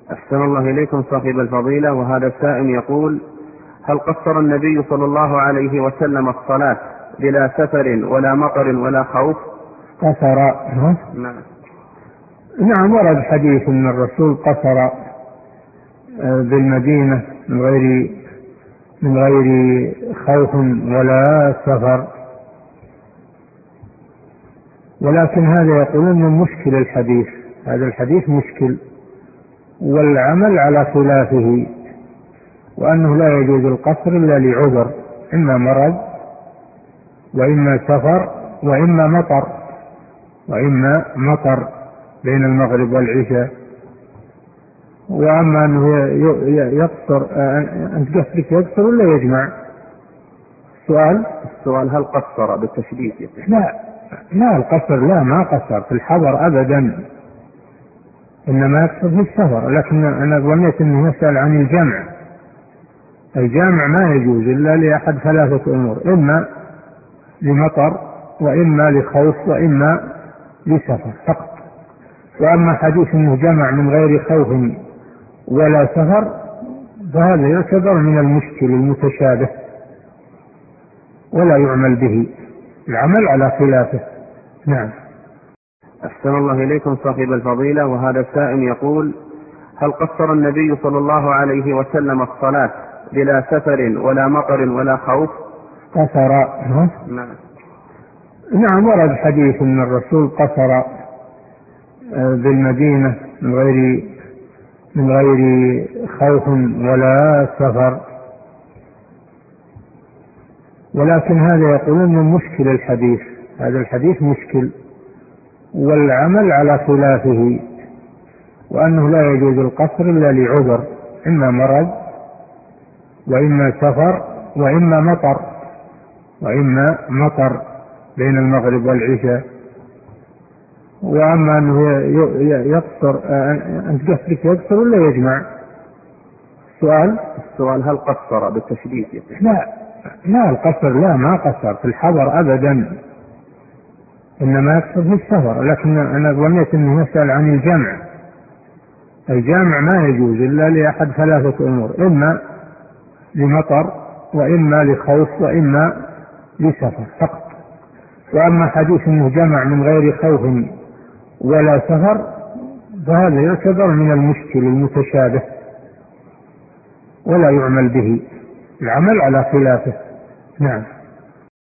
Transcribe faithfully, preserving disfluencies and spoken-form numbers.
أحسن الله إليكم صاحب الفضيلة، وهذا السائل يقول: هل قصر النبي صلى الله عليه وسلم الصلاة بلا سفر ولا مطر ولا خوف؟ قصر. نعم. نعم، ورد حديث أن الرسول قصر بالمدينة من غير من غير خوف ولا سفر، ولكن هذا يقولون من مشكل الحديث، هذا الحديث مشكل، والعمل على خلافه، وأنه لا يجوز القصر إلا لعذر، إما مرض وإما سفر وإما مطر وإما مطر بين المغرب والعشاء. وأما أنه يقصر، أنت قصدك يقصر ولا يجمع؟ سؤال السؤال هل قصر بالتشديد؟ لا لا، القصر لا، ما قصر في الحضر أبدا، إنما يقصر في السفر. لكن أنا ظنيت أنه يسأل عن الجمع. الجمع ما يجوز إلا لأحد ثلاثة أمور: إما لمطر وإما لخوف وإما لسفر فقط. وأما حديث أنه جمع من غير خوف ولا سفر فهذا يعتبر من المشكل المتشابه ولا يعمل به، العمل على خلافه. نعم. أحسن الله إليكم صاحب الفضيلة، وهذا السائل يقول: هل قصر النبي صلى الله عليه وسلم الصلاة بلا سفر ولا مطر ولا خوف؟ قصر. نعم. نعم، ورد حديث أن الرسول قصر بالمدينة من غير من غير خوف ولا سفر، ولكن هذا يقولون من مشكل الحديث، هذا الحديث مشكل، والعمل على خلافه، وأنه لا يجوز القصر إلا لعذر، إما مرض وإما سفر وإما مطر وإما مطر بين المغرب والعشاء. وأما أنه يقصر، أنت قصدك يقصر ولا يجمع؟ سؤال السؤال هل قصر بالتشديد؟ لا لا، القصر لا، ما قصر في الحضر أبدا، إنما يقصر في السفر. لكن أنا ظنيت أنه يسأل عن الجمع. الجمع ما يجوز إلا لأحد ثلاثة أمور: إما لمطر وإما لخوف وإما لسفر فقط. وأما حديث أنه جمع من غير خوف ولا سفر فهذا يعتبر من المشكل المتشابه ولا يعمل به، العمل على خلافه. نعم.